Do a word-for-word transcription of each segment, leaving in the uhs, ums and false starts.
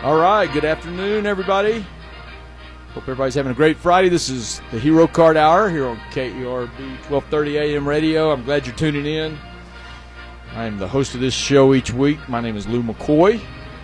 All right, good afternoon, everybody. Hope everybody's having a great Friday. This is the Hero Card Hour here on K E R B twelve thirty A M radio. I'm glad you're tuning in. I am the host of this show each week. My name is Lou McCoy,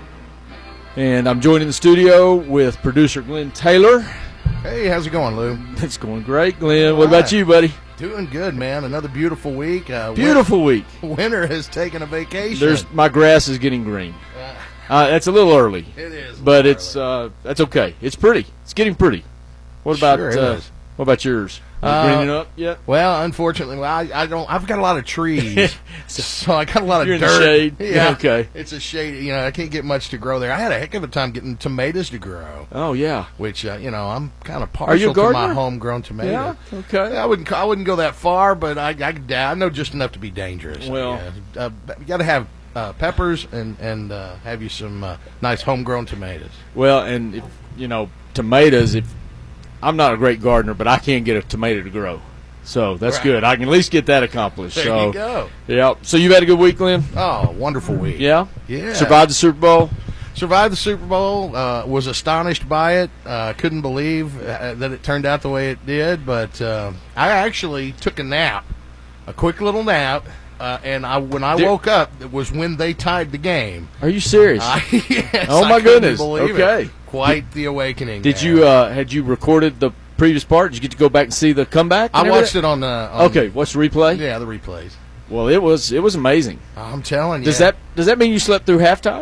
and I'm joined in the studio with producer Glenn Taylor. Hey, how's it going, Lou? It's going great, Glenn. What right. about you, buddy? Doing good, man. Another beautiful week. Uh, Beautiful week. Winter has taken a vacation. There's my grass is getting green. Uh, that's a little early. It is, but it's uh, that's okay. It's pretty. It's getting pretty. What about Sure it uh, is. what about yours? Are you Uh, greening up yet? Well, unfortunately, well, I, I don't. I've got a lot of trees, so I got a lot You're of in the dirt. shade? Yeah, Okay. It's a shade. You know, I can't get much to grow there. I had a heck of a time getting tomatoes to grow, Oh yeah. which uh, you know I'm kind of Are you a partial to my gardener? homegrown tomato. Yeah. Okay. I wouldn't. I wouldn't go that far, but I, I, I know just enough to be dangerous. Well- yeah. uh, you got to have uh, peppers and and uh, have you some uh, nice homegrown tomatoes. Well, and if you know tomatoes, if I'm not a great gardener, but I can get a tomato to grow, so that's Right. good. I can at least get that accomplished. There so, you go. Yeah. So you had a good week, Glenn? Oh, wonderful week. Yeah. Yeah. Survived the Super Bowl. Survived the Super Bowl. Uh, was astonished by it. Uh, couldn't believe uh, that it turned out the way it did. But uh, I actually took a nap, a quick little nap, uh, and I when I Did- woke up, it was when they tied the game. Are you serious? I, yes, Oh, my I couldn't goodness. believe Okay. it. Quite the awakening. Did man. you uh, had you recorded the previous part? Did you get to go back and see the comeback? I watched it on the. On, Okay. What's the replay? Yeah, the replays. Well, it was it was amazing. I'm telling you. Does that does that mean you slept through halftime?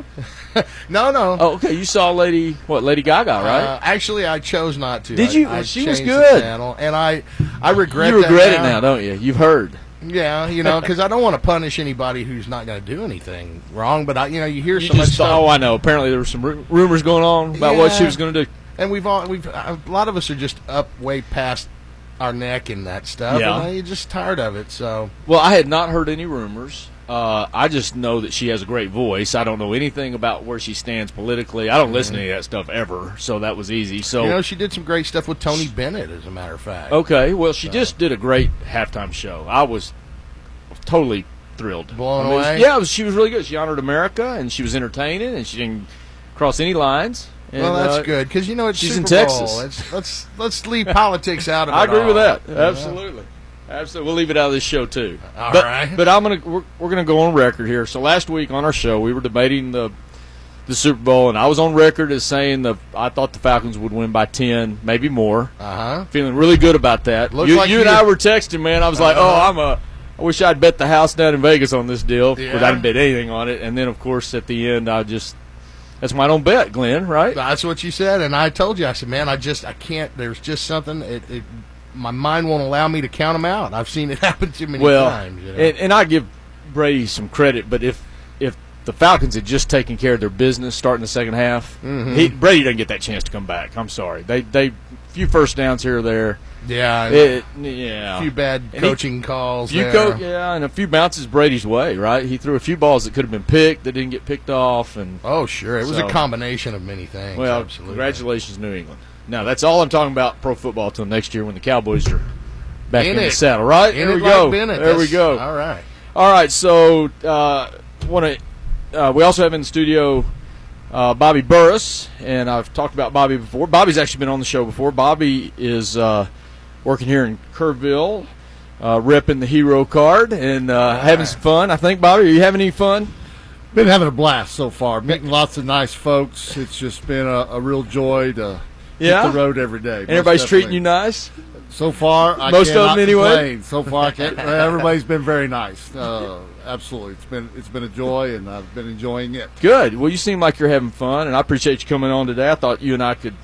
No, no. Oh, okay. You saw Lady what? Lady Gaga, right? Uh, actually, I chose not to. Did I- you? I She was changed good. The channel, and I, I regret. you regret that it now, don't you? You've heard. Yeah, you know, because I don't want to punish anybody who's not going to do anything wrong. But I, you know, you hear You so much just stuff, oh, I know. Apparently, there were some ru- rumors going on about what she Yeah. was going to do. and we've all, we've a lot of us are just up way past our neck in that stuff. Yeah. and you're just tired of it. So Well, I had not heard any rumors. Uh, I just know that she has a great voice. I don't know anything about where she stands politically. I don't listen to any of that stuff ever, so that was easy. So you know, she did some great stuff with Tony Bennett, as a matter of fact. okay, well, she just did a great halftime show. I was totally thrilled. Blown I mean, away? Yeah, it was, she was really good. She honored America, and she was entertaining, and she didn't cross any lines. And, Well, that's uh, good because you know it's she's Super in Bowl. Texas. Let's let's let's leave politics out of it. I agree all, with that. you know? Absolutely. Absolutely. We'll leave it out of this show too. All but, right. But I'm gonna we're, we're gonna go on record here. So last week on our show we were debating the the Super Bowl, and I was on record as saying the I thought the Falcons would win by ten, maybe more. Uh huh. Feeling really good about that. Looks You, like you and you- I were texting, man. I was like, Uh-huh. oh, I'm a. I wish I'd bet the house down in Vegas on this deal because Yeah. I didn't bet anything on it. And then of course at the end I just that's why I don't bet, Glenn. Right? That's what you said, and I told you. I said, "Man, I just, I can't. There's just something. It, it my mind won't allow me to count them out. I've seen it happen too many well, times." You know? and, and I give Brady some credit, but if if the Falcons had just taken care of their business starting the second half, Mhm. he, Brady doesn't get that chance to come back. I'm sorry. They they few first downs here or there. yeah, It, yeah. a few bad And he- coaching calls. few there. co- yeah, and a few bounces Brady's way, right? He threw a few balls that could have been picked that didn't get picked off, and Oh, sure. It was So- a combination of many things. well, absolutely. congratulations, New England. Now that's all I'm talking about pro football till next year when the Cowboys are back in, In the it. saddle, right? In there it we go. like Bennett. There we That's- go. All right. All right, so uh, want to. Uh, we also have in the studio uh, Bobby Burris, and I've talked about Bobby before. Bobby's actually been on the show before. Bobby is uh, working here in Kerrville, uh, repping the Hero Card and uh, having some fun. I think, Bobby, are you having any fun? Been having a blast so far. Meeting lots of nice folks. It's just been a, a real joy to Yeah? hit the road every day. And everybody's treating you nice? So far, I Most of cannot them anyway? complain. So far, I can't, everybody's been very nice. Uh, absolutely, it's been it's been a joy, and I've been enjoying it. Good. Well, you seem like you're having fun, and I appreciate you coming on today. I thought you and I could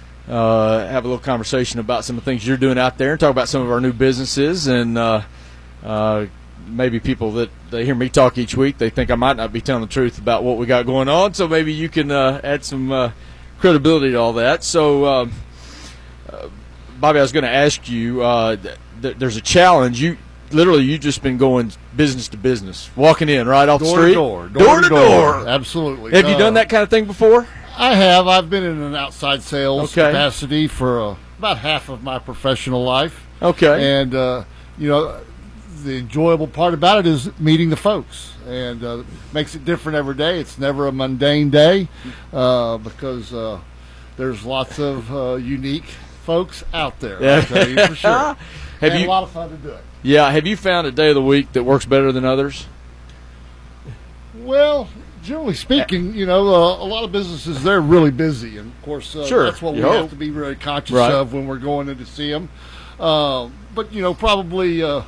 uh, have a little conversation about some of the things you're doing out there and talk about some of our new businesses. And uh, uh, maybe people that they hear me talk each week, they think I might not be telling the truth about what we got going on. So maybe you can uh, add some uh, credibility to all that. So, um, uh, Bobby, I was going to ask you, uh, th- th- there's a challenge. You literally, you've just been going business to business, walking in right off the Door street. to door, door to door. Absolutely. Have you Uh, done that kind of thing before? I have. I've been in an outside sales Okay. capacity for uh, about half of my professional life. Okay. And, uh, you know, the enjoyable part about it is meeting the folks, and uh, makes it different every day. It's never a mundane day uh, because uh, there's lots of uh, unique folks out there. Yeah. I'll tell you for sure. Have and you, a lot of fun to do it. Yeah. Have you found a day of the week that works better than others? Well, generally speaking, you know, uh, a lot of businesses, they're really busy. And, of course, uh, Sure, that's what we you hope. have to be very conscious Right. of when we're going in to see them. Uh, but, you know, probably uh,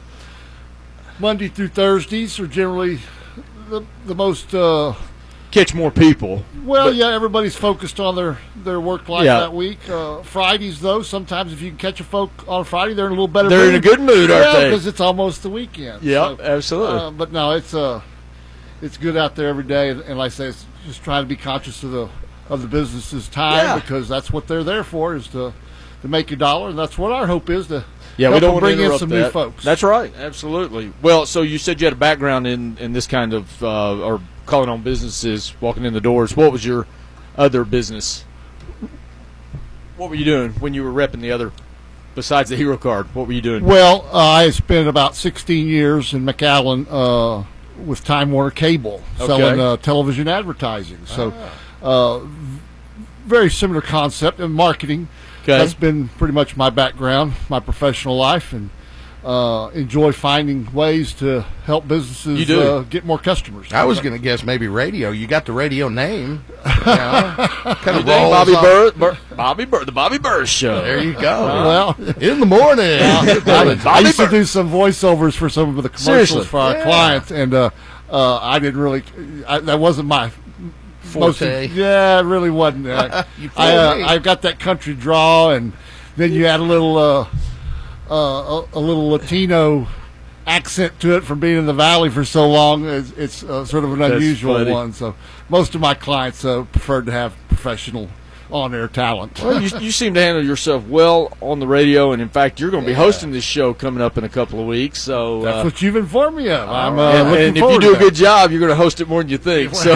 Monday through Thursdays are generally the, the most, uh, Catch more people. well, But- yeah, everybody's focused on their, their work life Yeah. that week. Uh, Fridays, though, sometimes if you can catch a folk on Friday, they're in a little better They're mood. in a good mood, aren't yeah, they? because it's almost the weekend. Yeah, So, absolutely. uh, but no, it's uh, it's good out there every day, and, and like I say, it's just trying to be conscious of the of the business's time Yeah. because that's what they're there for, is to to make a dollar, and that's what our hope is to Yeah, we help don't them want to bring in interrupt some that. new folks. That's right, absolutely. Well, so you said you had a background in, in this kind of uh, or calling on businesses, walking in the doors. What was your other business? What were you doing when you were repping the other, besides the Hero Card? What were you doing? Well, uh, I spent about sixteen years in McAllen uh, with Time Warner Cable, selling Okay. uh, television advertising. So, uh, v- very similar concept in marketing. Okay. That's been pretty much my background, my professional life, and uh, enjoy finding ways to help businesses You do. Uh, get more customers. I was going to guess maybe radio. You got the radio name. You know? kind You of think rolls Bobby off- Burr, Burr, Bobby Burr, the Bobby Burr Show. There you go. well, In the morning. I, I Bobby used to Burr. do some voiceovers for some of the commercials Seriously? for our Yeah. clients, and uh, uh, I didn't really. I, that wasn't my most. Forte. Yeah, it really wasn't. Uh, You I fooled uh, me. I've got that country draw, and then you add a little uh, uh, a, a little Latino accent to it from being in the valley for so long. It's, it's uh, sort of an That's unusual funny. one. So most of my clients uh, preferred to have professional on-air talent. Well, you, you seem to handle yourself well on the radio, and in fact, you're going to be hosting this show coming up in a couple of weeks. So, That's uh, what you've informed me of. I'm uh, and, looking and if you forward do to a that. good job, you're going to host it more than you think. So,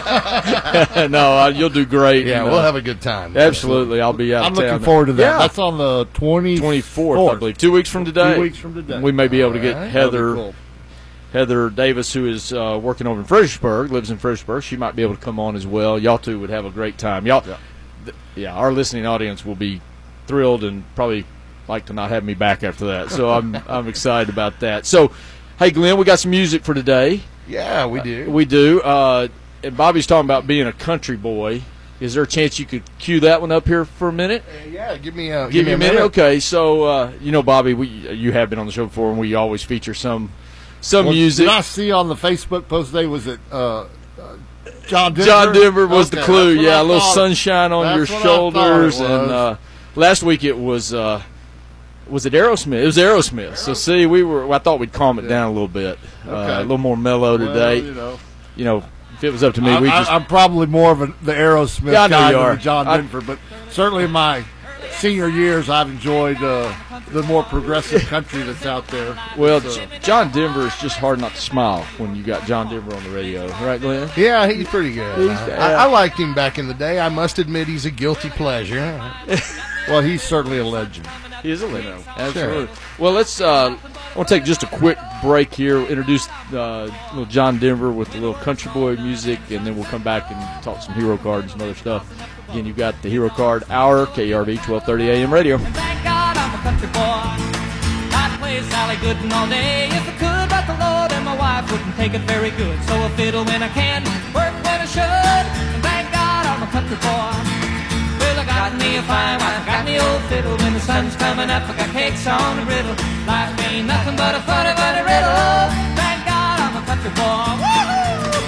no, uh, you'll do great. Yeah, and, we'll uh, have a good time. absolutely. I'll be out. I'm of town. looking forward to that. Yeah. That's on the twenty-fourth. twenty-fourth, I believe. Two weeks from today. Two weeks from today. We may be able to get All right. Heather That'll be cool. Heather Davis, who is uh, working over in Fredericksburg, lives in Fredericksburg. She might be able to come on as well. Y'all two would have a great time. Y'all, Yeah. th- yeah, our listening audience will be thrilled and probably like to not have me back after that. So I'm I'm excited about that. So, hey, Glenn, we got some music for today. Yeah, we do. We do. Uh, and Bobby's talking about being a country boy. Is there a chance you could cue that one up here for a minute? Uh, yeah, give me a Give me a minute. Okay, so uh, you know, Bobby, we you have been on the show before, and we always feature some some Well, music. Did I see on the Facebook post today? Was it uh, uh, John Denver? John Denver was Okay, the clue. that's what Yeah, I a little thought. sunshine on That's your what I thought it shoulders, and was. uh, last week it was uh, was it Aerosmith? It was Aerosmith. So see, we were. I thought we'd calm it Yeah. down a little bit, uh, Okay. a little more mellow Well, today. you know, You know, if it was up to me, I, we I, just I'm probably more of a, the Aerosmith Yeah, I know guy you than are. the John I- Denver, but certainly in my senior years, I've enjoyed uh, the more progressive country that's out there. well, So- J- John Denver is just hard not to smile when you got John Denver on the radio, right, Glenn? Yeah, he's pretty good. He's- Uh, yeah. I, I liked him back in the day. I must admit he's a guilty pleasure. well, he's certainly a legend. He is a legend. Absolutely. Well, let's. Uh, I want to take just a quick break here. Introduce uh, little John Denver with a little country boy music, and then we'll come back and talk some Hero Card and some other stuff. Again, you've got the Hero Card Hour, K R V twelve thirty A M radio. Thank God I'm a country boy. I'd play Sally Gooden all day if I could, but the Lord and my wife wouldn't take it very good. So I fiddle when I can, work when I should. And thank God I'm a country boy. Well, I got me a fine wife, I got me old fiddle. When the sun's coming up, I got cakes on the griddle. Life ain't nothing but a funny, funny riddle. Thank God I'm a country boy. Woo-hoo!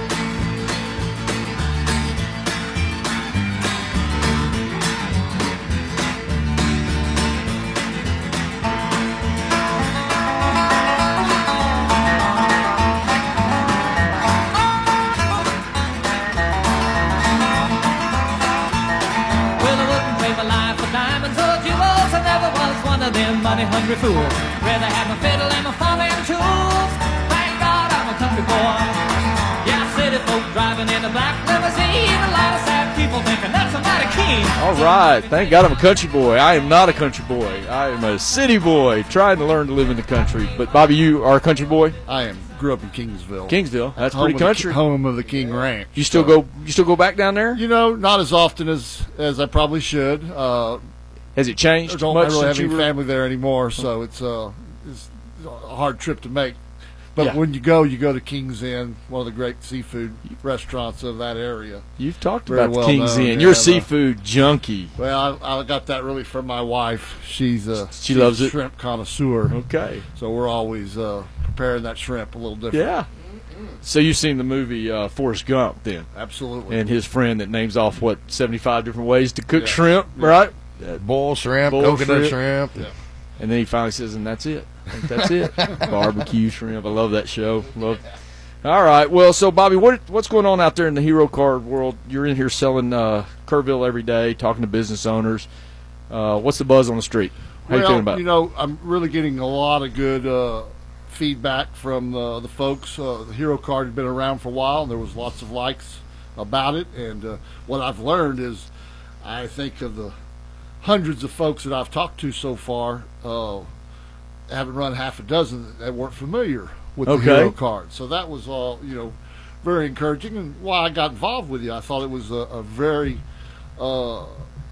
Well, I wouldn't trade my life for diamonds or jewels. I never was one of them money-hungry fools. Rather have my fiddle and my farming tools. Thank God I'm a country boy. Yeah, city folk driving in a black limousine. A lot of sad people thinking that's somebody key. me. All right. Thank God I'm a country boy. I am not a country boy. I am a city boy trying to learn to live in the country. But, Bobby, you are a country boy? I am. Grew up in Kingsville. Kingsville. That's home pretty of the country. Ki- home of the King Ranch. You still So, go You still go back down there? You know, not as often as, as I probably should. Uh, Has it I changed don't much really have since you any were? family there anymore, so it's, uh, it's a hard trip to make. But Yeah. when you go, you go to King's Inn, one of the great seafood restaurants of that area. You've talked Very about the well King's known, Inn. yeah, You're a the- seafood junkie. Well, I, I got that really from my wife. She's a, She she's loves a it? shrimp connoisseur, Okay. so we're always uh, preparing that shrimp a little different. Yeah. So you've seen the movie uh, Forrest Gump then, Absolutely. and his friend that names off what seventy-five different ways to cook Yeah. shrimp, Yeah. right? Bull shrimp, Bull coconut shrimp. shrimp. Yeah. And then he finally says, "And that's it. I think that's it." Barbecue shrimp. I love that show. Love. All right. Well, so Bobby, what what's going on out there in the hero card world? You're in here selling uh, Kerrville every day, talking to business owners. Uh, what's the buzz on the street? How well, you feeling about it? know, I'm really getting a lot of good uh, feedback from uh, the folks. Uh, the hero card had been around for a while, and there was lots of likes about it. And uh, what I've learned is, I think of the hundreds of folks that I've talked to so far, uh, haven't run half a dozen that weren't familiar with Okay. the hero card. So that was all, you know, very encouraging. And why I got involved with you, I thought it was a, a very uh,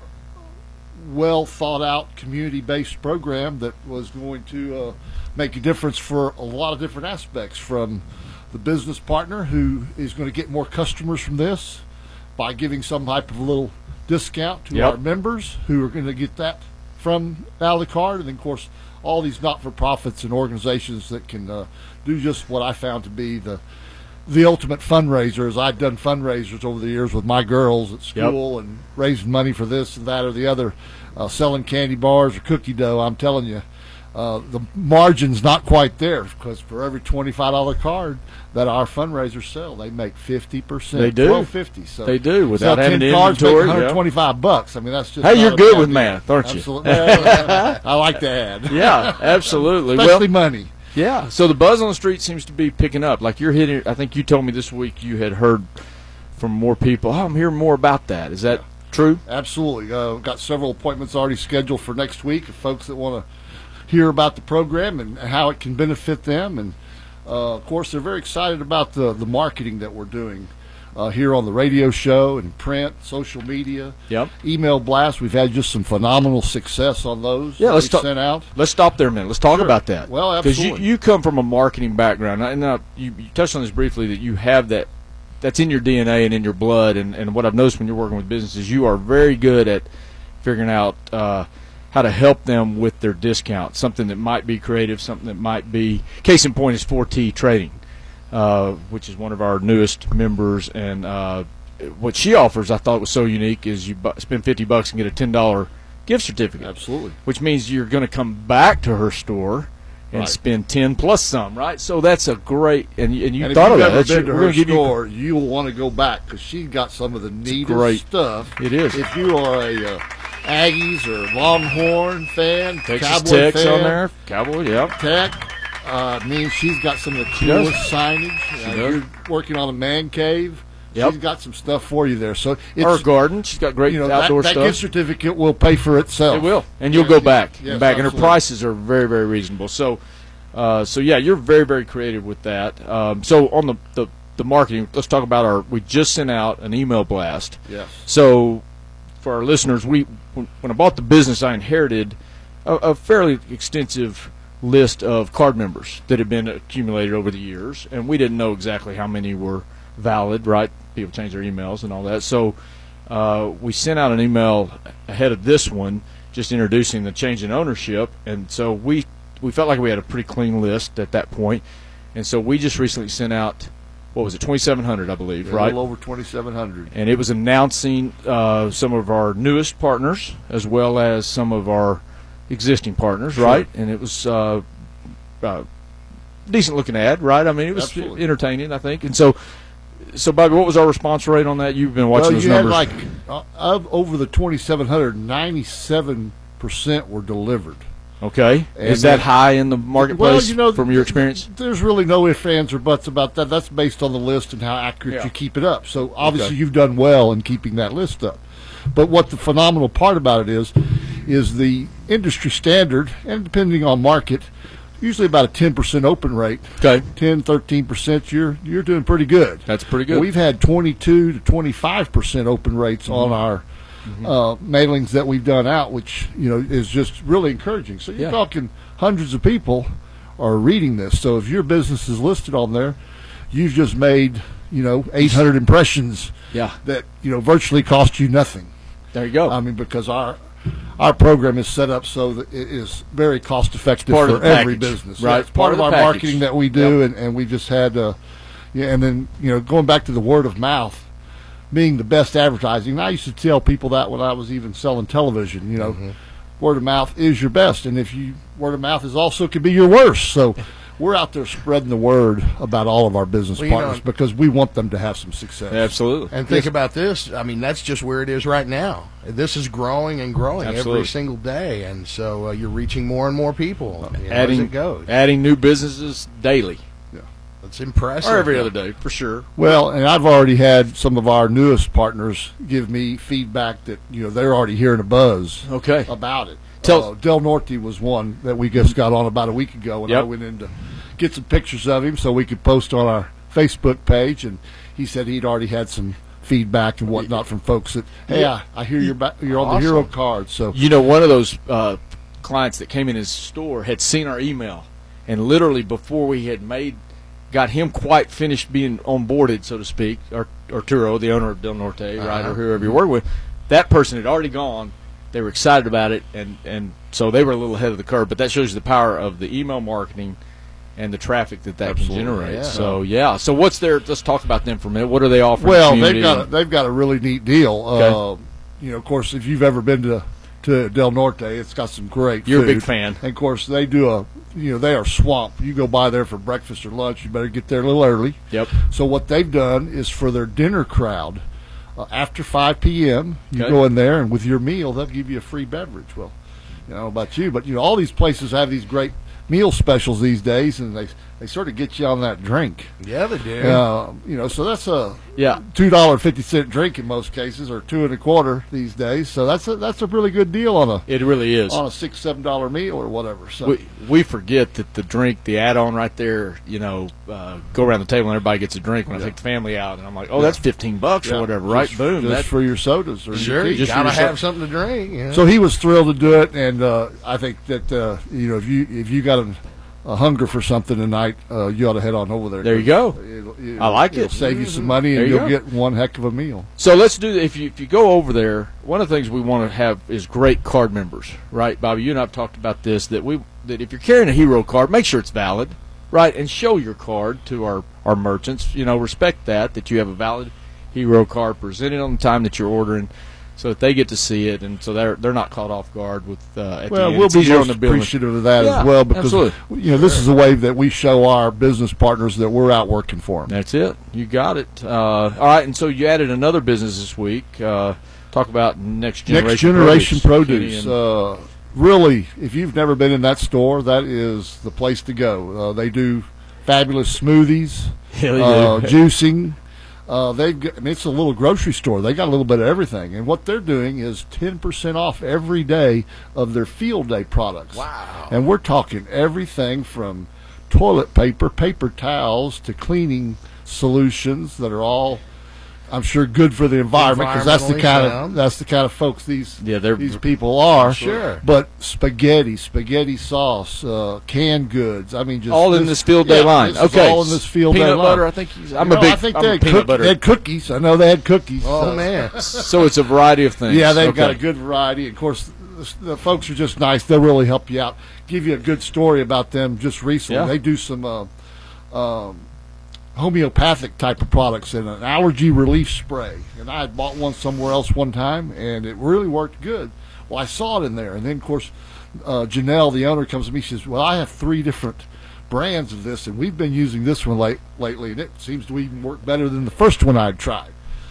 well thought out community based program that was going to uh, make a difference for a lot of different aspects, from the business partner who is going to get more customers from this by giving some type of a little discount to Yep. our members who are going to get that from out of the card, and then of course all these not-for-profits and organizations that can uh, do just what I found to be the the ultimate fundraisers. I've done fundraisers over the years with my girls at school and raising money for this and that or the other, uh, selling candy bars or cookie dough. I'm telling you, uh, the margin's not quite there, because for every twenty-five dollar card that our fundraisers sell, they make fifty percent. They do. twelve fifty. So They do, without sell having ten the cards, make inventory, one hundred yeah. twenty-five bucks. I mean, that's just Hey, not you're a good bad with deal. math, aren't you? Absolutely. Well, I like to add. Yeah, absolutely. Especially Well, money. yeah. So the buzz on the street seems to be picking up. Like you're hitting. I think you told me this week you had heard from more people. Oh, I'm hearing more about that. Is that true? Absolutely. Uh, got several appointments already scheduled for next week of folks that want to hear about the program and how it can benefit them. And, uh, of course, they're very excited about the, the marketing that we're doing uh, here on the radio show and print, social media, Yep. email blasts. We've had just some phenomenal success on those Yeah, that let's we've talk- sent out. Let's stop there a minute. Let's talk Sure. about that. Well, Because you, absolutely. you come from a marketing background, and now you, you touched on this briefly, that you have that. That's in your D N A and in your blood. And, and what I've noticed when you're working with businesses, you are very good at figuring out uh, how to help them with their discount. Something that might be creative, something that might be. Case in point is four T Trading, uh, which is one of our newest members. And uh, what she offers, I thought was so unique, is you bu- spend fifty bucks and get a ten dollar gift certificate. Absolutely. Which means you're going to come back to her store and Right. spend ten plus some, right? So that's a great, and, you- and you And thought if of you've that. ever That's your- been to we're her gonna give you- store, you, will want to go back, because she got some of the neatest great. stuff. It is. If you are a uh, Aggies or Longhorn fan, Texas Cowboy Tech's fan, on there. Cowboy, yep. Tech, uh, I mean, she's got some of the does. coolest signage. She Uh, does. you're working on a man cave. Yep. She's got some stuff for you there. So it's, Her garden. She's got great you know, that, outdoor that stuff. gift certificate will pay for itself. It will, and you'll go back Yes, and back, and her absolutely. prices are very, very reasonable. So, uh, so yeah, you're very, very creative with that. Um, so on the, the the marketing, let's talk about our. We just sent out an email blast. Yes. So, for our listeners, we when when I bought the business, I inherited a, a fairly extensive list of card members that had been accumulated over the years, and we didn't know exactly how many were valid. Right? People change their emails and all that. So, uh, we sent out an email ahead of this one, just introducing the change in ownership, and so we we felt like we had a pretty clean list at that point, and so we just recently sent out. What was it, twenty-seven hundred, I believe, A right? little over twenty-seven hundred. And it was announcing uh, some of our newest partners as well as some of our existing partners, Sure. right? And it was uh, uh, decent looking ad, right? I mean, it was Absolutely. entertaining, I think. And so, so Bobby, what was our response rate on that? You've been watching Well, those you numbers. had like, uh, of over the twenty-seven hundred, ninety-seven percent were delivered. okay, And is that then- high in the marketplace Well, you know, from your experience? There's really no ifs, ands, or buts about that. That's based on the list and how accurate Yeah. you keep it up. So obviously Okay. you've done well in keeping that list up. But what the phenomenal part about it is, is the industry standard, and depending on market, usually about a ten percent open rate. Okay. ten, thirteen percent, you're you're doing pretty good. That's pretty good. We've had twenty-two to twenty-five percent open rates mm-hmm. on our mm-hmm. uh, mailings that we've done out, which, you know, is just really encouraging. So you're yeah. talking hundreds of people are reading this. So if your business is listed on there, you've just made, you know, eight hundred impressions yeah. that, you know, virtually cost you nothing. There you go. I mean, because our our program is set up so that it is very cost effective part for of the every package, business. right? Yeah, it's part, part of, of our package. marketing that we do, yep. and, and we just had, uh, yeah, and then, you know, going back to the word of mouth being the best advertising. And I used to tell people that when I was even selling television, you know, mm-hmm. word of mouth is your best, and if you word of mouth is also can be your worst. So we're out there spreading the word about all of our business well, partners know, because we want them to have some success. Absolutely. And think yes. about this. I mean, that's just where it is right now. This is growing and growing Absolutely. every single day, and so uh, you're reaching more and more people. You know, adding, as it goes. adding new businesses daily. Yeah, that's impressive. Or every other day, for sure. Well, and I've already had some of our newest partners give me feedback that, you know, they're already hearing a buzz okay. about it. Tell uh, Del Norte was one that we just got on about a week ago, and yep. I went in to get some pictures of him so we could post on our Facebook page, and he said he'd already had some feedback and whatnot from folks that, hey, yeah. I, I hear you're, ba- you're on awesome. the hero card. So you know, one of those uh, clients that came in his store had seen our email, and literally before we had made, got him quite finished being onboarded, so to speak, Art- Arturo, the owner of Del Norte, uh-huh. right, or whoever you work with, that person had already gone. They were excited about it, and, and so they were a little ahead of the curve. But that shows you the power of the email marketing and the traffic that that Absolutely, can generate. yeah. So yeah. So what's their? Let's talk about them for a minute. What are they offering? well, the they've got a, and, they've got a really neat deal. Okay. Uh, you know, of course, if you've ever been to to Del Norte, it's got some great. You're food. a big fan. And of course, they do a you know they are swamp. You go by there for breakfast or lunch, you better get there a little early. Yep. So what they've done is for their dinner crowd, uh, after five p.m., you Okay. go in there and with your meal, they'll give you a free beverage. Well, you know about you, but you know all these places have these great meal specials these days, and they they sort of get you on that drink. Yeah, they do. Uh, you know, so that's a Yeah. two dollar fifty cent drink in most cases, or two and a quarter these days. So that's a that's a really good deal on a It really is. on a six seven dollar meal or whatever. So We we forget that the drink, the add-on right there, you know, uh, go around the table and everybody gets a drink. When Yeah. I take the family out, and I'm like, oh, Yeah. that's fifteen bucks yeah, or whatever, right? just- Boom. just That, for your sodas or Sure, your you tea. just for gotta yourself. have something to drink. You know? So he was thrilled to do it, and uh, I think that uh, you know if you if you got a, a hunger for something tonight, uh, you ought to head on over there. There you go. It'll, it'll, I like it'll it. save you some money, There and you you'll go. get one heck of a meal. So let's do. If you if you go over there, one of the things we want to have is great card members, right, Bobby? You and I've talked about this. That we that if you're carrying a hero card, make sure it's valid, right, and show your card to our our merchants. You know, respect that that you have a valid hero card, present it on the time that you're ordering, so that they get to see it, and so they're they're not caught off guard with. Uh, at the Well, end. we'll It's be easier most on the billing. appreciative of that Yeah, as well because absolutely. you know this is a way that we show our business partners that we're out working for them. That's it. You got it. Uh, all right, and so you added another business this week. Uh, talk about next generation. Next generation produce. produce. Uh, really, if you've never been in that store, that is the place to go. Uh, they do fabulous smoothies, Yeah, they uh, do. juicing. Uh, they've got, I mean, it's a little grocery store. They got a little bit of everything, and what they're doing is ten percent off every day of their field day products. Wow. And we're talking everything from toilet paper, paper towels, to cleaning solutions that are all, I'm sure, good for the environment because that's the Environmentally kind of sound. that's the kind of folks these Yeah, they're- these people are. Sure. But spaghetti, spaghetti sauce, uh, canned goods. I mean, just all in this field day yeah, line. this is okay, all in this field peanut day line. butter. I think you- I'm You a know, big. I think I'm they a had, peanut cook- butter. they had cookies. I know they had cookies. Oh so- man. So it's a variety of things. Yeah, they've got a Okay. good variety. Of course, the, the folks are just nice. They'll really help you out. Give you a good story about them just recently. Yeah. They do some uh, um, homeopathic type of products and an allergy relief spray. And I had bought one somewhere else one time, and it really worked good. Well, I saw it in there. And then, of course, uh, Janelle, the owner, comes to me. She says, well, I have three different brands of this, and we've been using this one late, lately, and it seems to even work better than the first one I'd tried.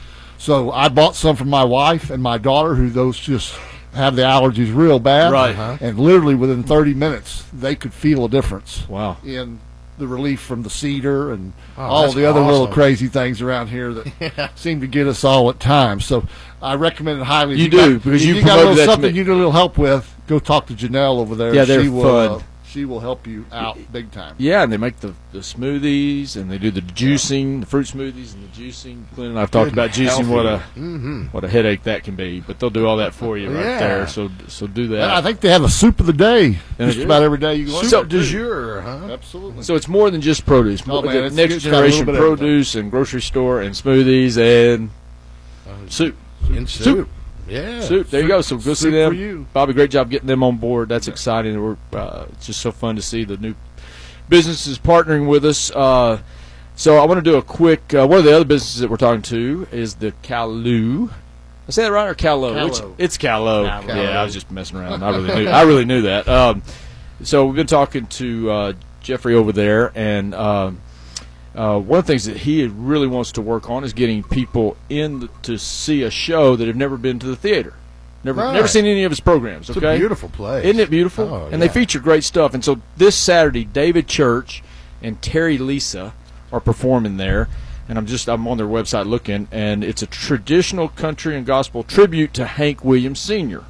So I bought some for my wife and my daughter, who those just have the allergies real bad. Right. Uh-huh. And literally within thirty minutes, they could feel a difference Wow. in the relief from the cedar and Oh, all that's the other little awesome. crazy things around here that Yeah. seem to get us all at times. So I recommend it highly. If You got- do, because if you you got a promoted little that to something me. you need a little help with, go talk to Janelle over there. Yeah, they're she will, fun. Uh, she will help you out big time. Yeah, and they make the, the smoothies, and they do the juicing, the fruit smoothies, and the juicing. Glenn and I've talked Good about and juicing, what a Mm-hmm. what a headache that can be. But they'll do all that for you right Yeah. there. So so do And I that. think they have a soup of the day And just they do. about every day you go. in So- there, Du too. jour, huh? Absolutely. So it's more than just produce. Oh, More man, the it's- next it's got a little generation bit of everything. produce and grocery store and smoothies and soup. In soup. Yeah. Soup. There you go. So go see Soup them. for you. Bobby, great job getting them on board. That's exciting. We're uh, it's just so fun to see the new businesses partnering with us. Uh, so I want to do a quick. Uh, one of the other businesses that we're talking to is the Caloo. I say that right or Callow? Callow. Which, it's Callow. Callow. Yeah, I was just messing around. I really knew. I really knew that. Um, so we've been talking to uh, Jeffrey over there, and um, uh, one of the things that he really wants to work on is getting people in the, to see a show that have never been to the theater, never Right. never seen any of his programs. It's Okay, a beautiful place. isn't it beautiful? Oh, and they yeah. feature great stuff. And so this Saturday, David Church and Terry Lisa are performing there. And I'm just I'm on their website looking, and it's a traditional country and gospel tribute to Hank Williams Senior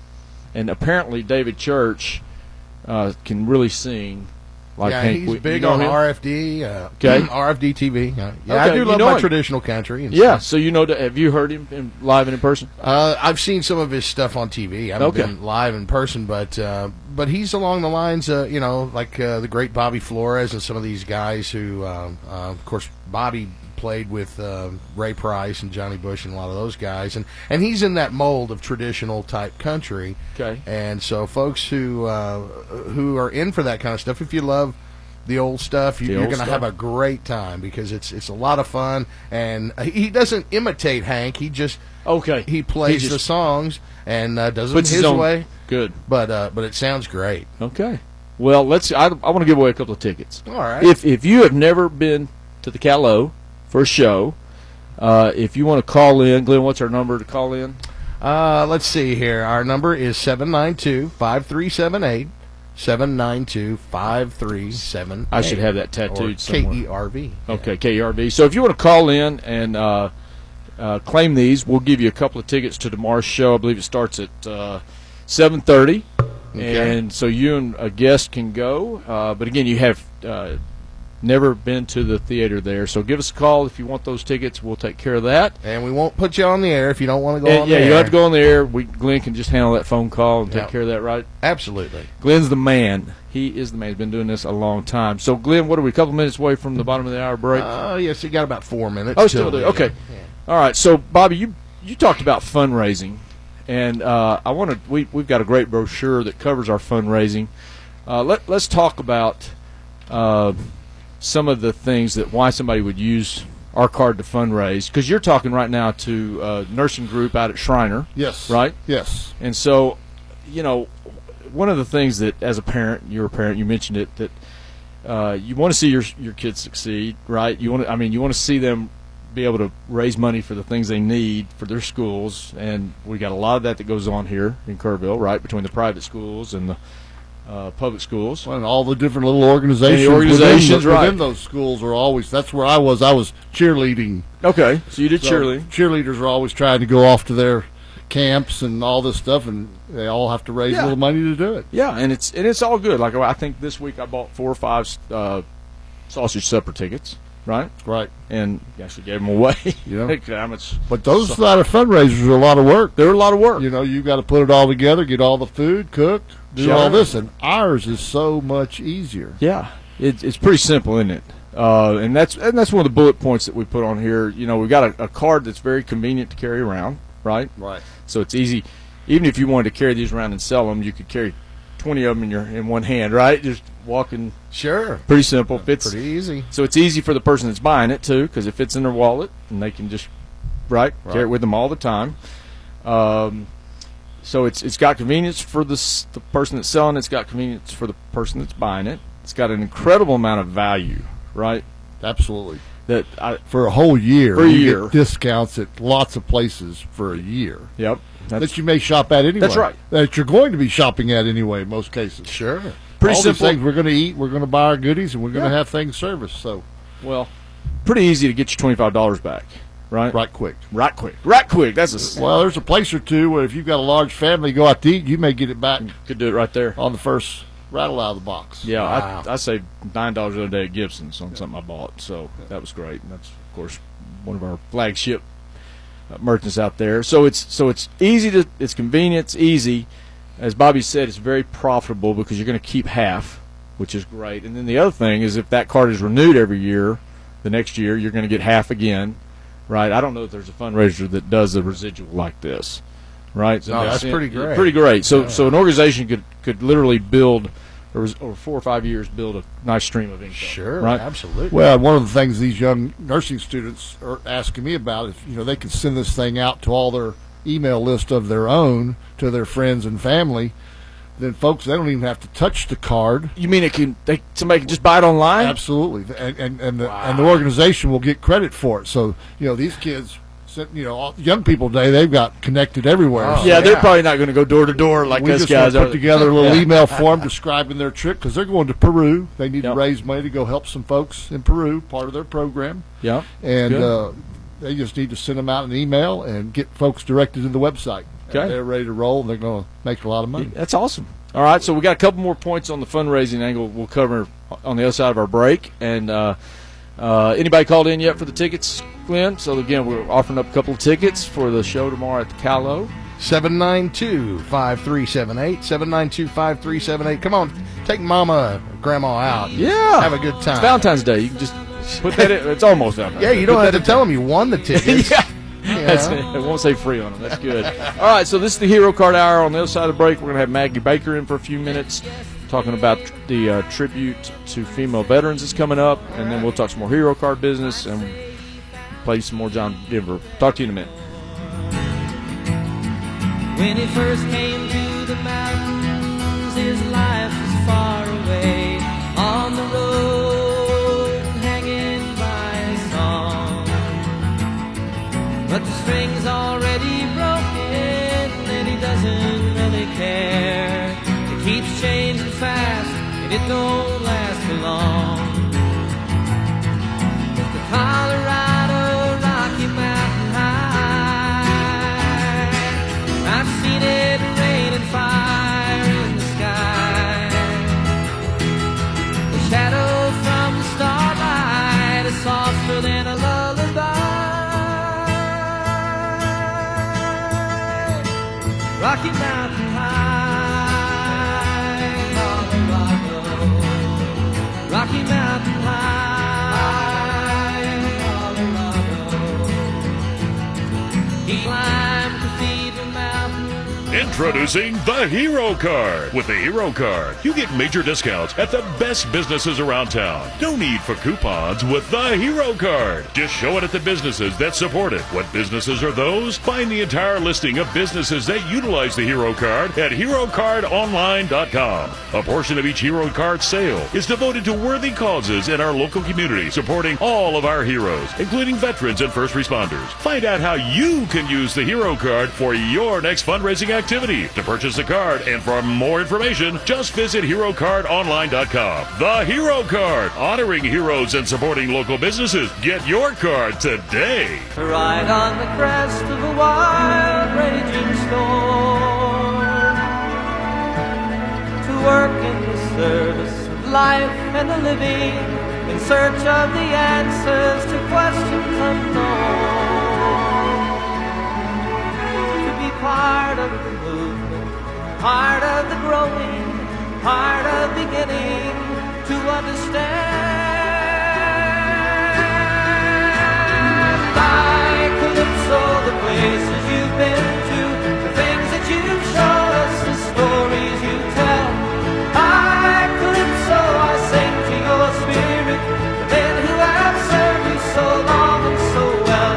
And apparently David Church uh, can really sing like yeah, Hank. he's Wi- you big know on him? R F D. Uh, Okay. R F D T V. Uh, yeah, Okay, I do you love know my him. traditional country. And Yeah. stuff. So you know, have you heard him in, live and in person? Uh, I've seen some of his stuff on T V. I haven't Okay. been live in person, but uh, but he's along the lines, uh, you know, like uh, the great Bobby Flores and some of these guys who, um, uh, of course, Bobby played with uh, Ray Price and Johnny Bush and a lot of those guys, and and he's in that mold of traditional type country. Okay. And so, folks who uh, who are in for that kind of stuff, if you love the old stuff, you, The you're old going to stuff. have a great time because it's it's a lot of fun. And he doesn't imitate Hank; he just Okay. he plays He the just songs and uh, does them puts his, his own way. Good. But uh, but it sounds great. Okay. Well, let's. I, I want to give away a couple of tickets. All right. If if you have never been to the Callow for a show, uh, if you want to call in, Glenn, what's our number to call in? Uh, let's see here. Our number is seven nine two, five three seven eight. seven nine two, five three seven eight. I should have that tattooed Or somewhere. K E R V. Okay, K E R B. So if you want to call in and uh, uh, claim these, we'll give you a couple of tickets to tomorrow's show. I believe it starts at uh, seven thirty. Okay. And so you and a guest can go. Uh, but again, you have uh, never been to the theater there. So give us a call if you want those tickets. We'll take care of that. And we won't put you on the air if you don't want to go And, on yeah, the you air. have to go on the air. We, Glenn can just handle that phone call and take Yep. care of that, right? Absolutely. Glenn's the man. He is the man. He's been doing this a long time. So, Glenn, what are we, a couple minutes away from the bottom of the hour break? Oh, yes, you got about four minutes. Oh, till still do. the- Okay. Yeah. All right. So, Bobby, you you talked about fundraising, and uh, I want to. We we've got a great brochure that covers our fundraising. Uh, let Let's talk about uh, some of the things that why somebody would use our card to fundraise. Because you're talking right now to a nursing group out at Shriner, Yes. right? Yes. And so, you know, one of the things that, as a parent, you're a parent, you mentioned it, that uh, you want to see your your kids succeed, right? You want to, I mean, you want to see them be able to raise money for the things they need for their schools, and we got a lot of that that goes on here in Kerrville, right, between the private schools and the uh, public schools. Well, and all the different little organizations, And the organizations, within, the- right. within those schools are always. That's where I was. I was cheerleading. Okay, so you did So cheerleading. Cheerleaders are always trying to go off to their camps and all this stuff, and they all have to raise Yeah. a little money to do it. Yeah, and it's and it's all good. Like I think this week I bought four or five uh, sausage supper tickets, right? Right. And actually gave them away. Yeah. Heck, how much? But those side of fundraisers are a lot of work. They're a lot of work. You know, you got to put it all together, get all the food cooked, do Sure. all this, and ours is so much easier. Yeah, it, it's pretty simple, isn't it? Uh, and that's and that's one of the bullet points that we put on here. You know, we've got a, a card that's very convenient to carry around, right? Right. So it's easy. Even if you wanted to carry these around and sell them, you could carry twenty of them in your in one hand, right? Just walking. Sure. Pretty simple. Fits. Pretty easy. So it's easy for the person that's buying it too, because it fits in their wallet, and they can just right, Right. carry it with them all the time. Um, so it's it's got convenience for the s- the person that's selling it. It's got convenience for the person that's buying it. It's got an incredible amount of value, right? Absolutely. That I For a whole year, For a you year. get discounts at lots of places for a year yep. That's that you may shop at anyway. That's right. That you're going to be shopping at anyway in most cases. Sure. Pretty all simple. these things. We're going to eat. We're going to buy our goodies, and we're going to Yeah. have things serviced. So Well, pretty easy to get your twenty-five dollars back, right? right quick. Right quick. Right quick. That's a Well, there's a place or two where if you've got a large family, go out to eat, you may get it back could do it right there. on the first rattle out of the box. Yeah, Wow. I, I saved nine dollars the other day at Gibson's on something I bought, so that was great. And that's of course one of our flagship uh, merchants out there. So it's so it's easy to it's convenient, it's easy. As Bobby said, it's very profitable because you're going to keep half, which is great. And then the other thing is if that card is renewed every year, the next year you're going to get half again, right? I don't know if there's a fundraiser that does a residual like this, right? So No, that's yeah, pretty great. Pretty great. So so an organization could could literally build or over four or five years build a nice stream of income. Sure, right? absolutely. Well, one of the things these young nursing students are asking me about is, you know, they can send this thing out to all their email list of their own, to their friends and family. Then, folks, they don't even have to touch the card. You mean it can? They, somebody can just buy it online? Absolutely, and and and the, Wow. and the organization will get credit for it. So, you know, these kids, you know, all, young people today, they've got connected everywhere. Oh, So Yeah, they're Yeah. probably not going to go door to door like we us just guys want to are. put together a little Yeah. email form describing their trip because they're going to Peru. They need Yep. to raise money to go help some folks in Peru, part of their program. Yeah, And Good. uh, they just need to send them out an email and get folks directed to the website. Okay. And they're ready to roll, and they're going to make a lot of money. that's awesome. All right, so we got a couple more points on the fundraising angle we'll cover on the other side of our break. And uh, uh, anybody called in yet for the tickets, Glenn? So, again, we're offering up a couple of tickets for the show tomorrow at the Callow. seven nine two, five three seven eight, seven nine two, five three seven eight. Come on, take mama or grandma out. Yeah. Have a good time. It's Valentine's Day. You can just put that in. It's almost Valentine's Yeah, Day. you Put don't have that to tell them you won the tickets. yeah. You That's know? it. It won't say free on them. That's good. All right, so this is the Hero Card Hour. On the other side of the break, we're going to have Maggie Baker in for a few minutes talking about the uh, tribute to female veterans that's coming up, and then we'll talk some more Hero Card business and play some more John Denver. Talk to you in a minute. When he first came to the mountains, his life was far away. On the road, hanging by a song. But the string's already broken, and he doesn't really care. It keeps changing fast, and it don't last for long. It's the Colorado Rocky Mountain High. I've seen it rain and fire in the sky. The shadow from the starlight is softer than a lullaby. Rocky Mountain High, Colorado. Rocky Mountain High, Colorado. He climbed Cathedral Mountain. Introducing the Hero Card. With the Hero Card, you get major discounts at the best businesses around town. No need for coupons with the Hero Card. Just show it at the businesses that support it. What businesses are those? Find the entire listing of businesses that utilize the Hero Card at hero card online dot com. A portion of each Hero Card sale is devoted to worthy causes in our local community, supporting all of our heroes, including veterans and first responders. Find out how you can use the Hero Card for your next fundraising activity. To purchase the card and for more information, just visit hero card online dot com. The Hero Card, honoring heroes and supporting local businesses. Get your card today. To ride on the crest of a wild raging storm, to work in the service of life and the living, in search of the answers to questions unknown, to be part of the movement, part of the growing, part of beginning to understand. I Calypso, the places you've been to, the things that you've shown us, the stories you tell. I Calypso, I sing to your spirit, the men who have served you so long and so well.